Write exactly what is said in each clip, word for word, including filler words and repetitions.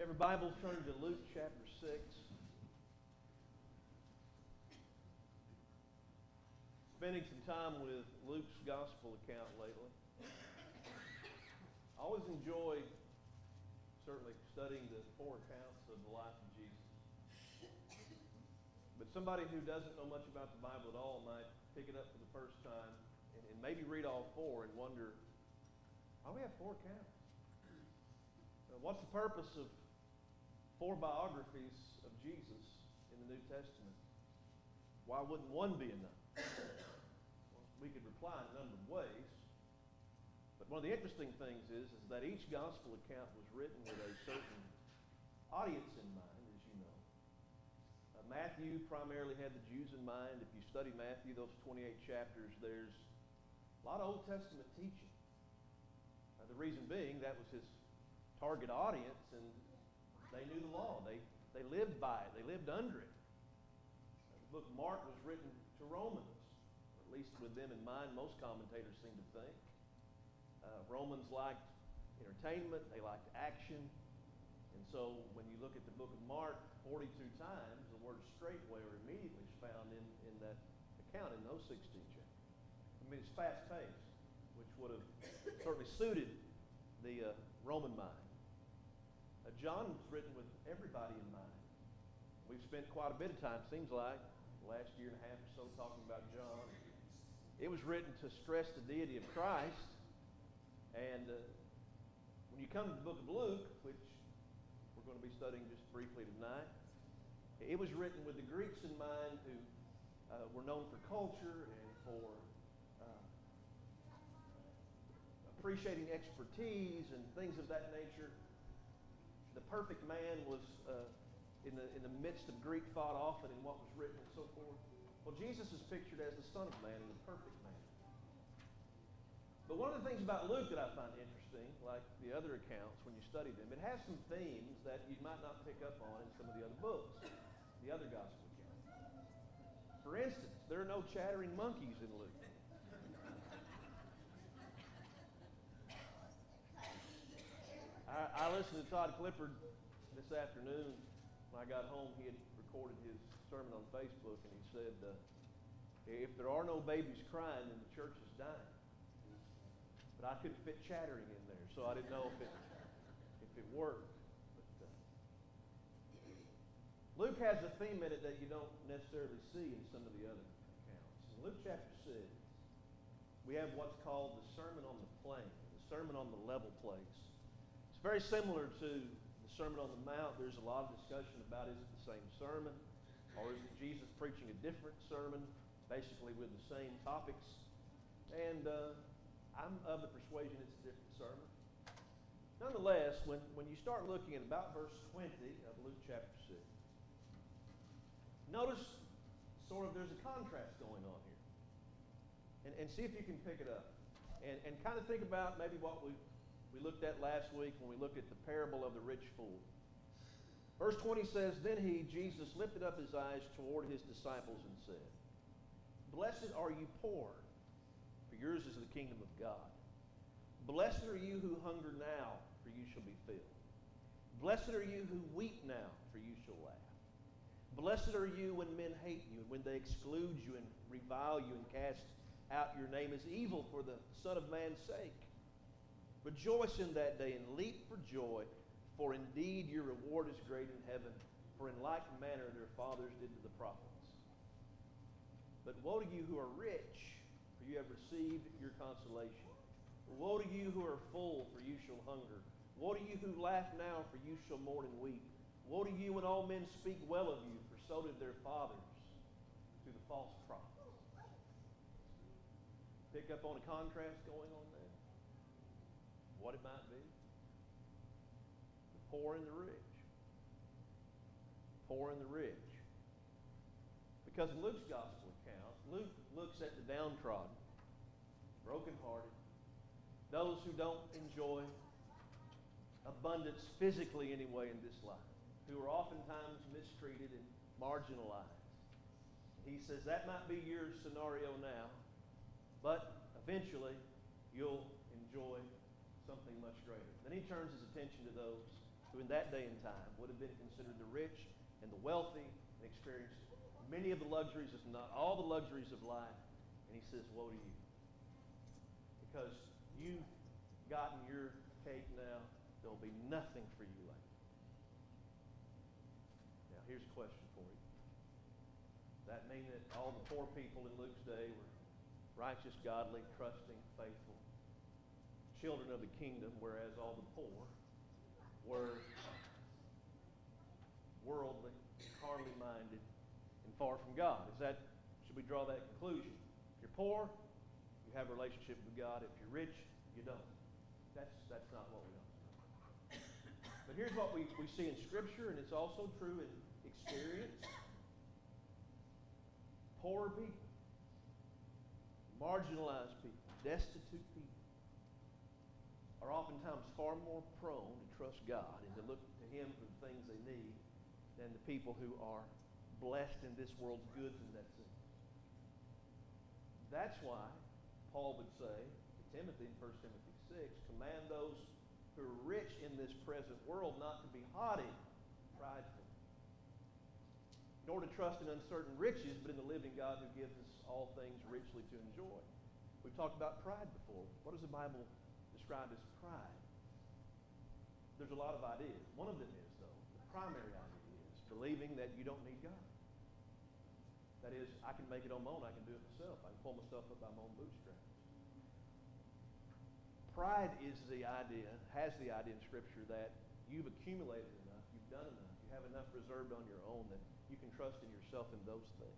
you have your Bible, turn to Luke chapter six. Spending some time with Luke's gospel account lately. I always enjoy certainly studying the four accounts of the life of Jesus. But somebody who doesn't know much about the Bible at all might pick it up for the first time and, and maybe read all four and wonder, why do we have four accounts? Uh, what's the purpose of four biographies of Jesus in the New Testament? Why wouldn't one be enough? Well, we could reply in a number of ways. But one of the interesting things is, is that each gospel account was written with a certain audience in mind, as you know. Uh, Matthew primarily had the Jews in mind. If you study Matthew, those twenty-eight chapters, there's a lot of Old Testament teaching. Uh, the reason being, that was his target audience, and they knew the law. They, they lived by it. They lived under it. Uh, the book of Mark was written to Romans, or at least with them in mind, most commentators seem to think. Uh, Romans liked entertainment. They liked action. And so when you look at the book of Mark, forty-two times, the word straightway or immediately is found in, in that account in those sixteen chapters. I mean, it's fast-paced, which would have certainly suited the uh, Roman mind. Uh, John was written with everybody in mind. We've spent quite a bit of time, seems like, the last year and a half or so talking about John. It was written to stress the deity of Christ. And uh, when you come to the book of Luke, which we're going to be studying just briefly tonight, it was written with the Greeks in mind, who uh, were known for culture and for uh, appreciating expertise and things of that nature. The perfect man was uh, in the in the midst of Greek thought often in what was written and so forth. Well, Jesus is pictured as the Son of Man and the perfect man. But one of the things about Luke that I find interesting, like the other accounts when you study them, it has some themes that you might not pick up on in some of the other books, the other gospel accounts. For instance, there are no chattering monkeys in Luke. I, I listened to Todd Clifford this afternoon. When I got home, he had recorded his sermon on Facebook, and he said, uh, if there are no babies crying, then the church is dying. But I couldn't fit chattering in there, so I didn't know if it, if it worked. But, uh, Luke has a theme in it that you don't necessarily see in some of the other accounts. In Luke chapter six, we have what's called the Sermon on the Plain, the Sermon on the level place. It's very similar to the Sermon on the Mount. There's a lot of discussion about, is it the same sermon, or is it Jesus preaching a different sermon, basically with the same topics? And uh, I'm of the persuasion it's a different sermon. Nonetheless, when, when you start looking at about verse twenty of Luke chapter six, notice sort of there's a contrast going on here. And, and see if you can pick it up. And, and kind of think about maybe what we, we looked at last week when we looked at the parable of the rich fool. Verse twenty says, Then he, Jesus, lifted up his eyes toward his disciples and said, Blessed are you poor, for yours is the kingdom of God. Blessed are you who hunger now, for you shall be filled. Blessed are you who weep now, for you shall laugh. Blessed are you when men hate you, and when they exclude you and revile you and cast out your name as evil for the Son of Man's sake. Rejoice in that day and leap for joy, for indeed your reward is great in heaven, for in like manner their fathers did to the prophets. But woe to you who are rich, for you have received your consolation. Woe to you who are full, for you shall hunger. Woe to you who laugh now, for you shall mourn and weep. Woe to you when all men speak well of you, for so did their fathers through the false prophets. Pick up on a contrast going on there? What it might be? The poor and the rich. Poor and the rich. Because in Luke's gospel account, Luke looks at the downtrodden, brokenhearted, those who don't enjoy abundance physically anyway in this life, who are oftentimes mistreated and marginalized. He says that might be your scenario now, but eventually you'll enjoy something much greater. Then he turns his attention to those who in that day and time would have been considered the rich and the wealthy and experienced many of the luxuries, if not all the luxuries of life. And he says, woe to you. Because you've gotten your cake now, there'll be nothing for you later. Now, here's a question for you. Does that mean that all the poor people in Luke's day were righteous, godly, trusting, faithful children of the kingdom, whereas all the poor were worldly, carnally minded, and far from God? Is that, should we draw that conclusion? If you're poor, you have a relationship with God. If you're rich, you don't. That's, that's not what we know. But here's what we, we see in Scripture, and it's also true in experience. Poor people, marginalized people, destitute people are oftentimes far more prone to trust God and to look to Him for the things they need than the people who are blessed in this world's goods and that's it. That's why Paul would say to Timothy in First Timothy six, command those who are rich in this present world not to be haughty, prideful, nor to trust in uncertain riches, but in the living God who gives us all things richly to enjoy. We've talked about pride before. What does the Bible describe as pride? There's a lot of ideas. One of them is, though, the primary idea is believing that you don't need God. That is, I can make it on my own. I can do it myself. I can pull myself up by my own bootstraps. Pride is the idea, has the idea in Scripture that you've accumulated enough, you've done enough, you have enough reserved on your own that you can trust in yourself in those things.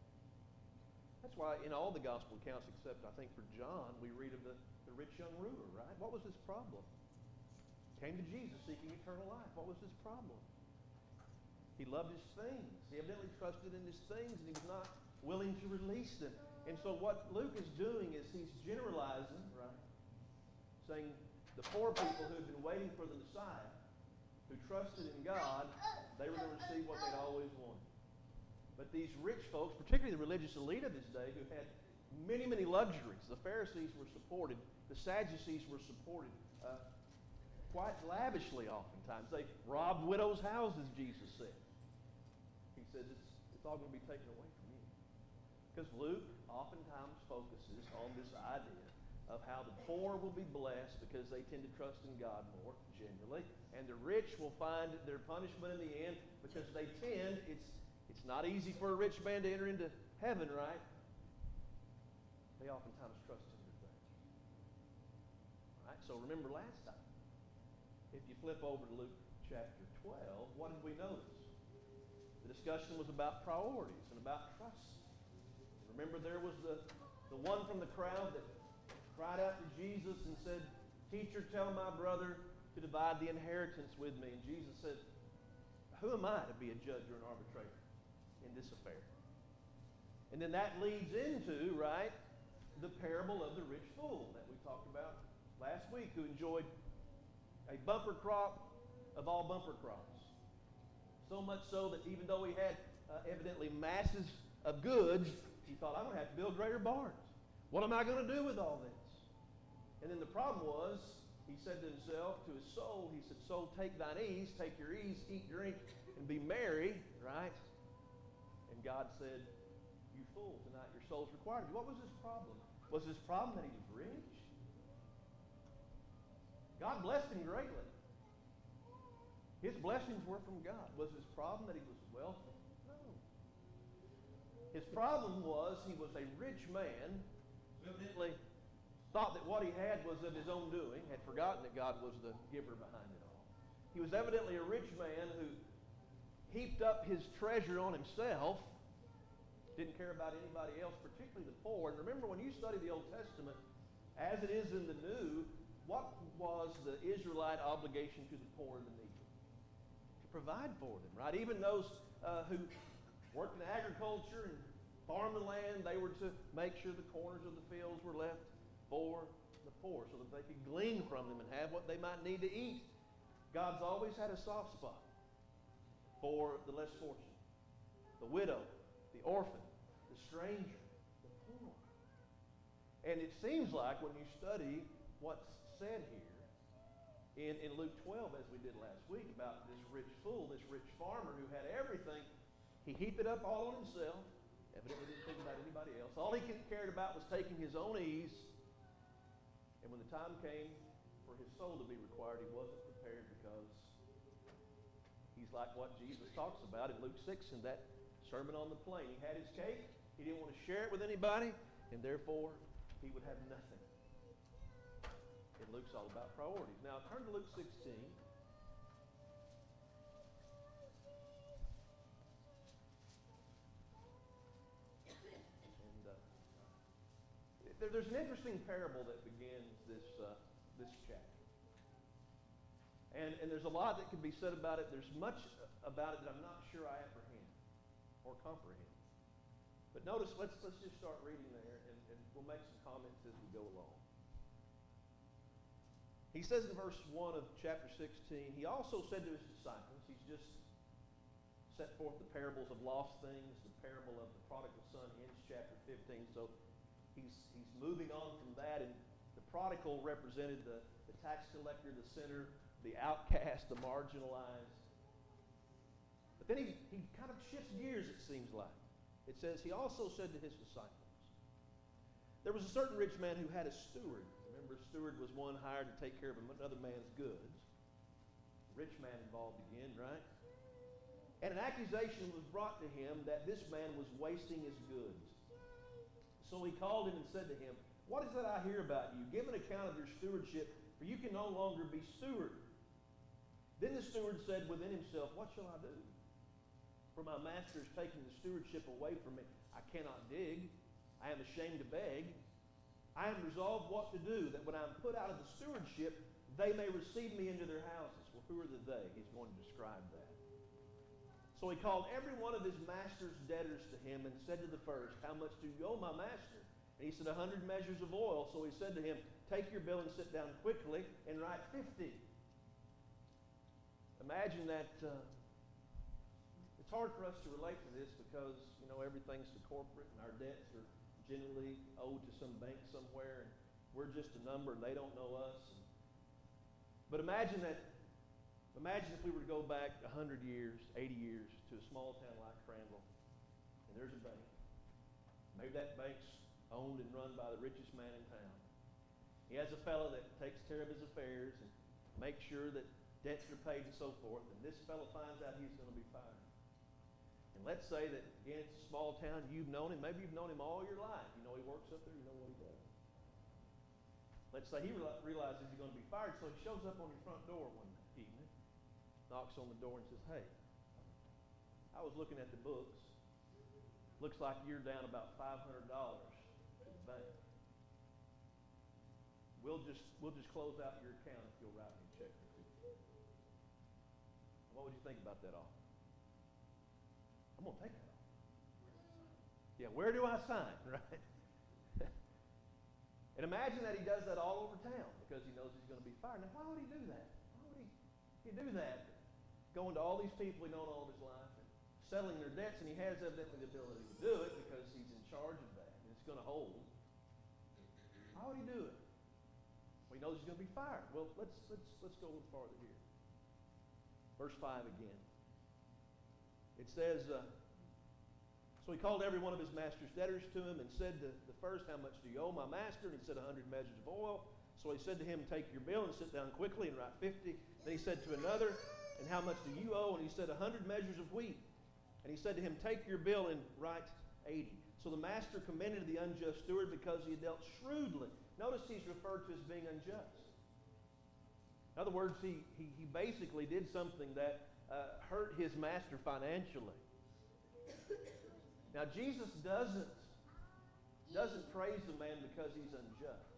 That's why in all the gospel accounts, except I think for John, we read of the, the rich young ruler, right? What was his problem? Came to Jesus seeking eternal life. What was his problem? He loved his things. He evidently trusted in his things, and he was not willing to release them. And so what Luke is doing is he's generalizing, right? Saying the poor people who had been waiting for the Messiah, who trusted in God, they were going to receive what they'd always wanted. But these rich folks, particularly the religious elite of his day, who had many, many luxuries. The Pharisees were supported. The Sadducees were supported uh, quite lavishly oftentimes. They robbed widows' houses, Jesus said. He says it's, it's all going to be taken away from you. Because Luke oftentimes focuses on this idea of how the poor will be blessed because they tend to trust in God more, generally, and the rich will find their punishment in the end because they tend, it's it's not easy for a rich man to enter into heaven, right? They oftentimes trust in their things. All right, so remember last time, if you flip over to Luke chapter twelve, what did we notice? The discussion was about priorities and about trust. Remember there was the, the one from the crowd that cried out to Jesus and said, "Teacher, tell my brother to divide the inheritance with me." And Jesus said, "Who am I to be a judge or an arbitrator in this affair?" And then that leads into, right, the parable of the rich fool that we talked about last week, who enjoyed a bumper crop of all bumper crops. So much so that even though he had uh, evidently masses of goods, he thought, I'm going to have to build greater barns. What am I going to do with all this? And then the problem was, he said to himself, to his soul, he said, "Soul, take thine ease, take your ease, eat, drink, and be merry," right? And God said, "You fool, tonight your soul's required of you." What was his problem? Was his problem that he was rich? God blessed him greatly. His blessings were from God. Was his problem that he was wealthy? No. His problem was he was a rich man who evidently thought that what he had was of his own doing, had forgotten that God was the giver behind it all. He was evidently a rich man who heaped up his treasure on himself, didn't care about anybody else, particularly the poor. And remember, when you study the Old Testament, as it is in the New, what was the Israelite obligation to the poor and the needy? To provide for them, right? Even those uh, who worked in agriculture and farmed the land, they were to make sure the corners of the fields were left for the poor so that they could glean from them and have what they might need to eat. God's always had a soft spot for the less fortunate, the widow, the orphan, the stranger, the poor. And it seems like when you study what's said here, in, in Luke twelve, as we did last week, about this rich fool, this rich farmer who had everything. He heaped it up all on himself. Evidently didn't think about anybody else. All he cared about was taking his own ease. And when the time came for his soul to be required, he wasn't prepared, because he's like what Jesus talks about in Luke six in that Sermon on the Plain. He had his cake. He didn't want to share it with anybody, and therefore he would have nothing. And Luke's all about priorities. Now turn to Luke sixteen. There, there's an interesting parable that begins this uh, this chapter, and and there's a lot that can be said about it. There's much about it that I'm not sure I apprehend or comprehend. But notice, let's let's just start reading there, and, and we'll make some comments as we go along. He says in verse one of chapter sixteen, he also said to his disciples, he's just set forth the parables of lost things. The parable of the prodigal son ends chapter fifteen, so He's, he's moving on from that, and the prodigal represented the, the tax collector, the sinner, the outcast, the marginalized. But then he, he kind of shifts gears, it seems like. It says, he also said to his disciples, there was a certain rich man who had a steward. Remember, a steward was one hired to take care of another man's goods. Rich man involved again, right? And an accusation was brought to him that this man was wasting his goods. So he called him and said to him, what is that I hear about you? Give an account of your stewardship, for you can no longer be steward. Then the steward said within himself, what shall I do? For my master is taking the stewardship away from me. I cannot dig. I am ashamed to beg. I am resolved what to do, that when I am put out of the stewardship, they may receive me into their houses. Well, who are the they? He's going to describe that. So he called every one of his master's debtors to him and said to the first, how much do you owe my master? And he said, a hundred measures of oil. So he said to him, take your bill and sit down quickly and write fifty. Imagine that. Uh, it's hard for us to relate to this because, you know, everything's so corporate and our debts are generally owed to some bank somewhere, and we're just a number and they don't know us. But imagine that. Imagine if we were to go back one hundred years, eighty years, to a small town like Crandall, and there's a bank. Maybe that bank's owned and run by the richest man in town. He has a fellow that takes care of his affairs and makes sure that debts are paid and so forth, and this fellow finds out he's going to be fired. And let's say that, again, it's a small town, you've known him, maybe you've known him all your life. You know he works up there, you know what he does. Let's say he realizes he's going to be fired, so he shows up on your front door one evening, knocks on the door and says, hey, I was looking at the books. Looks like you're down about five hundred dollars to the bank. We'll just, we'll just close out your account if you'll write me a check for fifty. What would you think about that offer? I'm going to take that offer. Yeah, where do I sign, right? And imagine that he does that all over town because he knows he's going to be fired. Now, why would he do that? Why would he, he do that? Going to all these people he known all of his life and settling their debts, and he has evidently the ability to do it because he's in charge of that, and it's going to hold. Why would he do it? Well, he knows he's going to be fired. Well, let's let's let's go a little farther here. Verse five again. It says, uh, so he called every one of his master's debtors to him and said to the first, how much do you owe my master? And he said, a hundred measures of oil. So he said to him, take your bill and sit down quickly and write fifty. Then he said to another, and how much do you owe? And he said, a hundred measures of wheat. And he said to him, take your bill and write eighty. So the master commended the unjust steward because he had dealt shrewdly. Notice he's referred to as being unjust. In other words, he, he, he basically did something that uh, hurt his master financially. Now, Jesus doesn't, doesn't praise the man because he's unjust.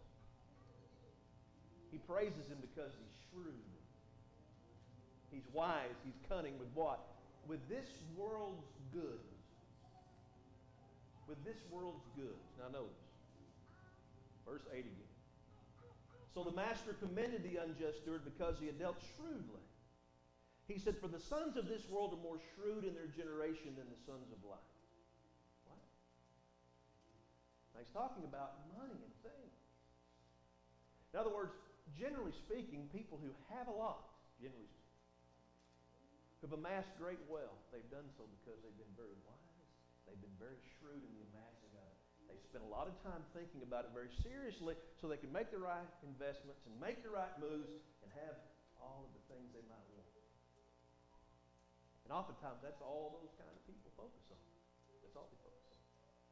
He praises him because he's shrewd. He's wise. He's cunning with what? With this world's goods. With this world's goods. Now notice. Verse eight again. So the master commended the unjust steward because he had dealt shrewdly. He said, for the sons of this world are more shrewd in their generation than the sons of light. What? Now he's talking about money and things. In other words, generally speaking, people who have a lot, generally speaking, who've amassed great wealth, they've done so because they've been very wise. They've been very shrewd in the amassing of it. They spend a lot of time thinking about it very seriously so they can make the right investments and make the right moves and have all of the things they might want. And oftentimes, that's all those kind of people focus on. That's all they focus on.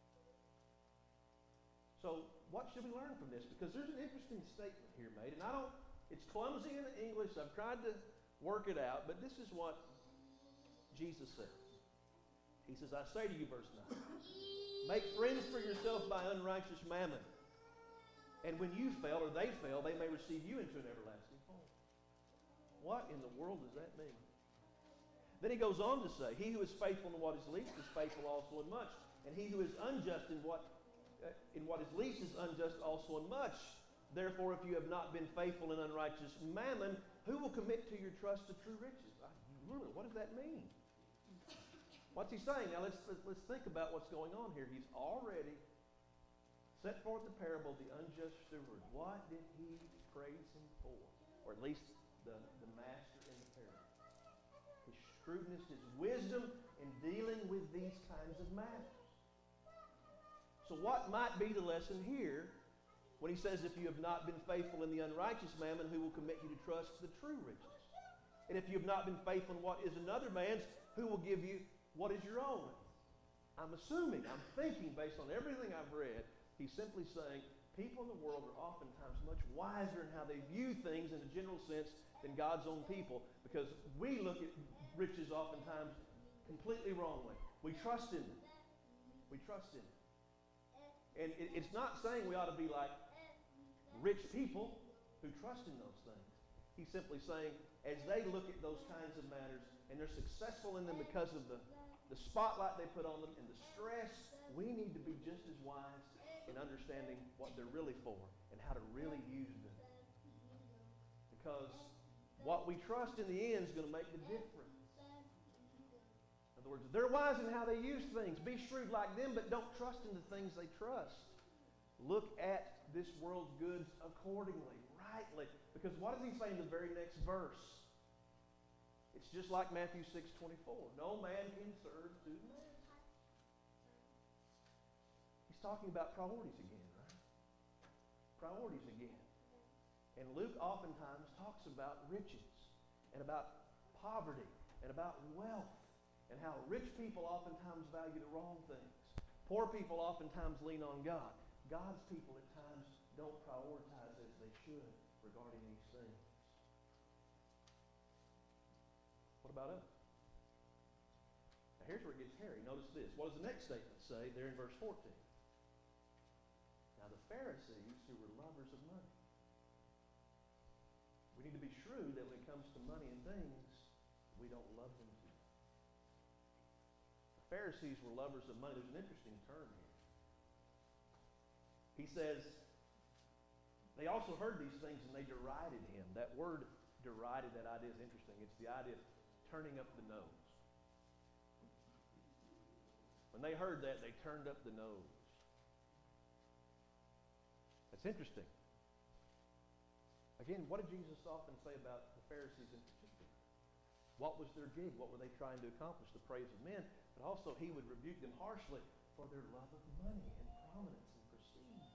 So, what should we learn from this? Because there's an interesting statement here made, and I don't, it's clumsy in English. I've tried to work it out, but this is what Jesus says. He says, I say to you, verse nine, make friends for yourself by unrighteous mammon. And when you fail, or they fail, they may receive you into an everlasting home. What in the world does that mean? Then he goes on to say, he who is faithful in what is least is faithful also in much. And he who is unjust in what, uh, in what is least is unjust also in much. Therefore, if you have not been faithful in unrighteous mammon, who will commit to your trust the true riches? I, really, what does that mean? What's he saying? Now, let's, let's, let's think about what's going on here. He's already set forth the parable of the unjust steward. What did he praise him for? Or at least the, the master in the parable. His shrewdness, his wisdom in dealing with these kinds of matters. So what might be the lesson here when he says, if you have not been faithful in the unrighteous mammon, who will commit you to trust the true riches? And if you have not been faithful in what is another man's, who will give you what is your own? I'm assuming, I'm thinking based on everything I've read, he's simply saying people in the world are oftentimes much wiser in how they view things in a general sense than God's own people, because we look at riches oftentimes completely wrongly. We trust in them. We trust in them. And it, it's not saying we ought to be like rich people who trust in those things. He's simply saying as they look at those kinds of matters and they're successful in them because of the, the spotlight they put on them and the stress, we need to be just as wise in understanding what they're really for and how to really use them. Because what we trust in the end is going to make the difference. In other words, they're wise in how they use things. Be shrewd like them, but don't trust in the things they trust. Look at this world's goods accordingly, rightly. Because what does he say in the very next verse? It's just like Matthew six twenty-four. No man can serve two masters. He's talking about priorities again, right? Priorities again. And Luke oftentimes talks about riches and about poverty and about wealth and how rich people oftentimes value the wrong things. Poor people oftentimes lean on God. God's people at times don't prioritize as they should regarding these things. What about us? Now here's where it gets hairy. Notice this. What does the next statement say there in verse fourteen? Now the Pharisees, who were lovers of money. We need to be shrewd that when it comes to money and things, we don't love them too much. The Pharisees were lovers of money. There's an interesting term here. He says, they also heard these things and they derided him. That word derided, that idea is interesting. It's the idea of turning up the nose. When they heard that, they turned up the nose. That's interesting. Again, what did Jesus often say about the Pharisees in particular? What was their gig? What were they trying to accomplish? The praise of men. But also he would rebuke them harshly for their love of money and prominence and prestige.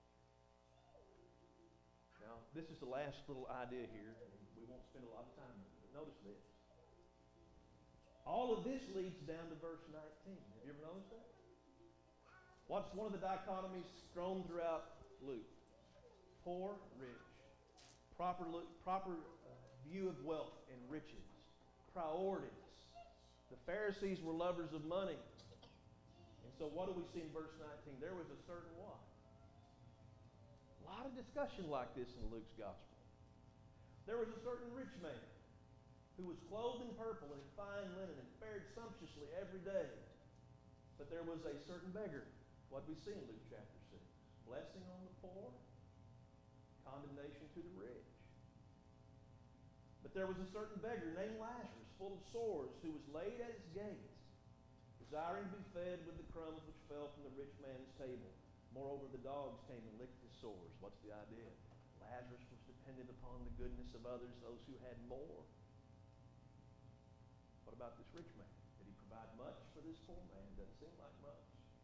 Now, this is the last little idea here, and we won't spend a lot of time with it, but notice this. All of this leads down to verse nineteen. Have you ever noticed that? What's one of the dichotomies strewn throughout Luke? Poor, rich. Proper, proper uh, view of wealth and riches. Priorities. The Pharisees were lovers of money. And so what do we see in verse nineteen? There was a certain what? A lot of discussion like this in Luke's gospel. There was a certain rich man who was clothed in purple and in fine linen and fared sumptuously every day. But there was a certain beggar. What do we see in Luke chapter six? Blessing on the poor, condemnation to the rich. But there was a certain beggar named Lazarus, full of sores, who was laid at his gates, desiring to be fed with the crumbs which fell from the rich man's table. Moreover, the dogs came and licked his sores. What's the idea? Lazarus was dependent depended upon the goodness of others, those who had more. What about this rich man? Did he provide much for this poor man? Doesn't seem like much.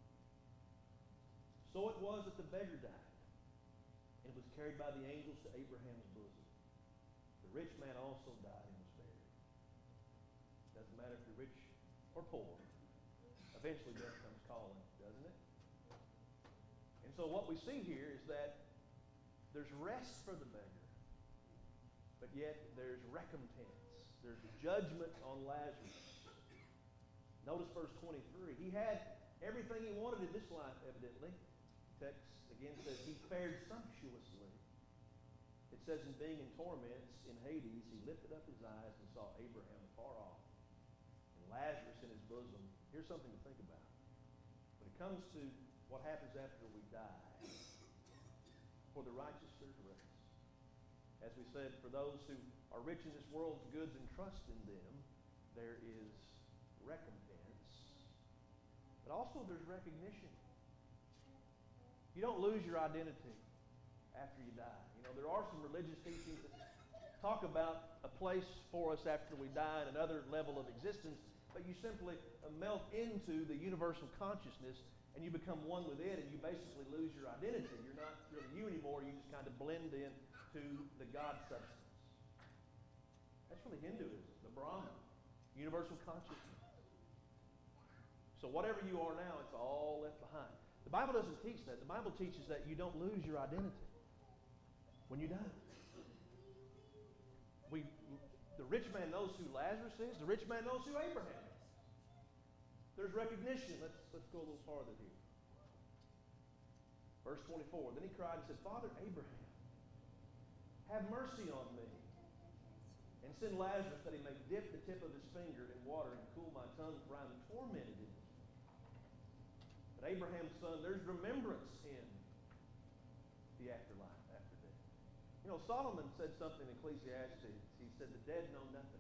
So it was that the beggar died, and was carried by the angels to Abraham's bosom. The rich man also died and was buried. Doesn't matter if you're rich or poor. Eventually death comes calling, doesn't it? And so what we see here is that there's rest for the beggar, but yet there's recompense. There's judgment on Lazarus. Notice verse twenty-three. He had everything he wanted in this life, evidently. The text again says he fared sumptuously. It says in being in torments in Hades, he lifted up his eyes and saw Abraham afar off and Lazarus in his bosom. Here's something to think about. When it comes to what happens after we die, for the righteous there's rest. As we said, for those who are rich in this world's goods and trust in them, there is recompense. But also there's recognition. You don't lose your identity after you die. You know, there are some religious teachings that talk about a place for us after we die and another level of existence, but you simply melt into the universal consciousness and you become one with it, and you basically lose your identity. You're not really you anymore. You just kind of blend in to the God substance. That's really Hinduism, the Brahman, universal consciousness. So whatever you are now, it's all left behind. The Bible doesn't teach that. The Bible teaches that you don't lose your identity when you die. We, the rich man knows who Lazarus is. The rich man knows who Abraham is. There's recognition. Let's, let's go a little farther here. Verse twenty-four. Then he cried and said, Father Abraham, have mercy on me, and send Lazarus that he may dip the tip of his finger in water and cool my tongue, for I am tormented in it. But Abraham's son, there's remembrance in the afterlife, after death. You know, Solomon said something in Ecclesiastes. He said, the dead know nothing.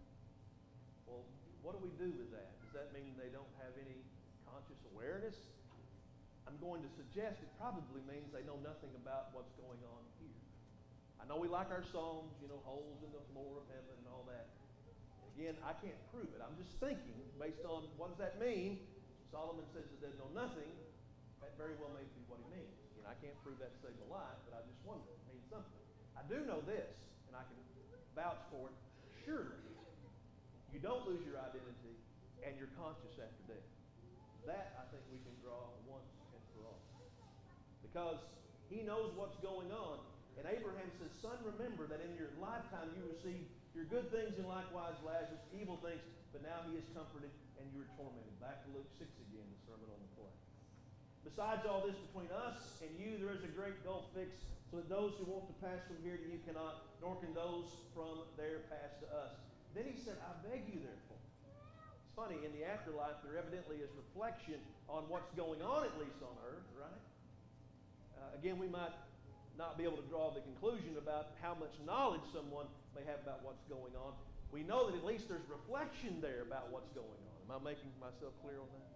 Well, what do we do with that? Does that mean they don't have any conscious awareness? I'm going to suggest it probably means they know nothing about what's going on here. I know we like our songs, you know, holes in the floor of heaven and all that. Again, I can't prove it. I'm just thinking, based on what does that mean? Solomon says that they know nothing. That very well may be what he means. Again, I can't prove that to save my life, but I just wonder. It means something. I do know this, and I can vouch for it. Surely, you don't lose your identity, and you're conscious after death. That, I think, we can draw once and for all. Because he knows what's going on. And Abraham says, son, remember that in your lifetime you received your good things and likewise Lazarus, evil things, but now he is comforted and you are tormented. Back to Luke six again, the Sermon on the Plain. Besides all this, between us and you there is a great gulf fixed, so that those who want to pass from here to you cannot, nor can those from there pass to us. Then he said, I beg you therefore. It's funny, in the afterlife there evidently is reflection on what's going on, at least on earth, right? Uh, again, we might not be able to draw the conclusion about how much knowledge someone may have about what's going on. We know that at least there's reflection there about what's going on. Am I making myself clear on that?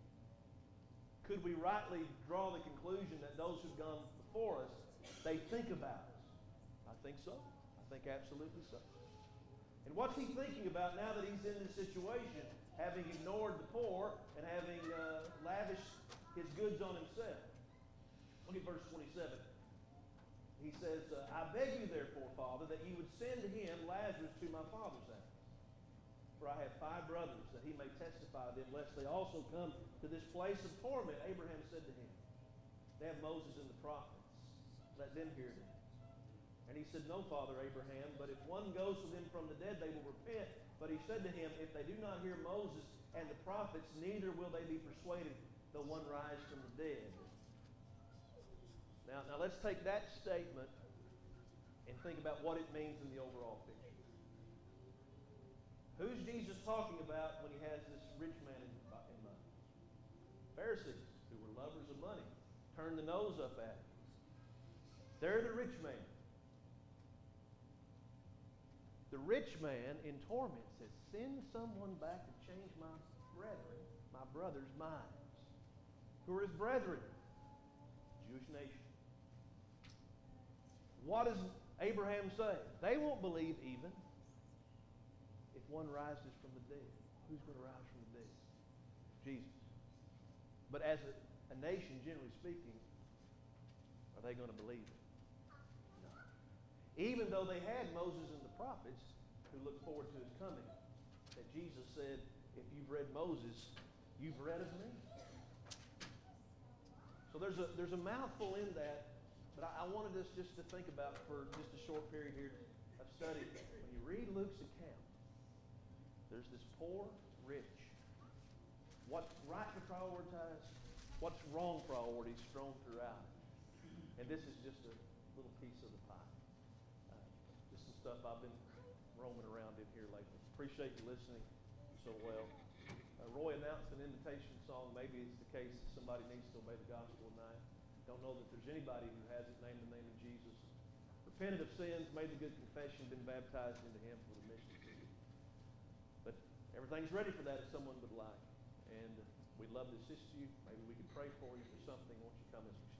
Could we rightly draw the conclusion that those who've gone before us, they think about us? I think so. I think absolutely so. And what's he thinking about now that he's in this situation, having ignored the poor and having uh, lavished his goods on himself? Look at verse twenty-seven. He says, uh, I beg you therefore, Father, that you would send to him Lazarus to my father's house. For I have five brothers, that he may testify to them, lest they also come to this place of torment. Abraham said to him, they have Moses and the prophets. Let them hear them. And he said, no, Father Abraham, but if one goes to them from the dead, they will repent. But he said to him, if they do not hear Moses and the prophets, neither will they be persuaded, though one rise from the dead. Now, now let's take that statement and think about what it means in the overall picture. Who's Jesus talking about when he has this rich man in, in mind? Pharisees, who were lovers of money, turned the nose up at him. They're the rich man. The rich man in torment says, send someone back to change my brethren, my brothers' minds. Who are his brethren? Jewish nation. What is Abraham saved. They won't believe even if one rises from the dead. Who's going to rise from the dead? Jesus. But as a, a nation, generally speaking, are they going to believe it? No. Even though they had Moses and the prophets who looked forward to his coming, that Jesus said, if you've read Moses, you've read of me. So there's a there's a mouthful in that, but I, I wanted us just to think about for just a short period here of study. When you read Luke's account, there's this poor, rich. What's right to prioritize? What's wrong priorities strewn throughout it. And this is just a little piece of the pie. Uh, just some stuff I've been roaming around in here lately. Appreciate you listening so well. Uh, Roy announced an invitation song. Maybe it's the case that somebody needs to obey the gospel tonight. Don't know that there's anybody who hasn't named the name of Jesus, repented of sins, made the good confession, been baptized into him for the mission. But everything's ready for that if someone would like. And uh, we'd love to assist you. Maybe we could pray for you for something. Won't you come as we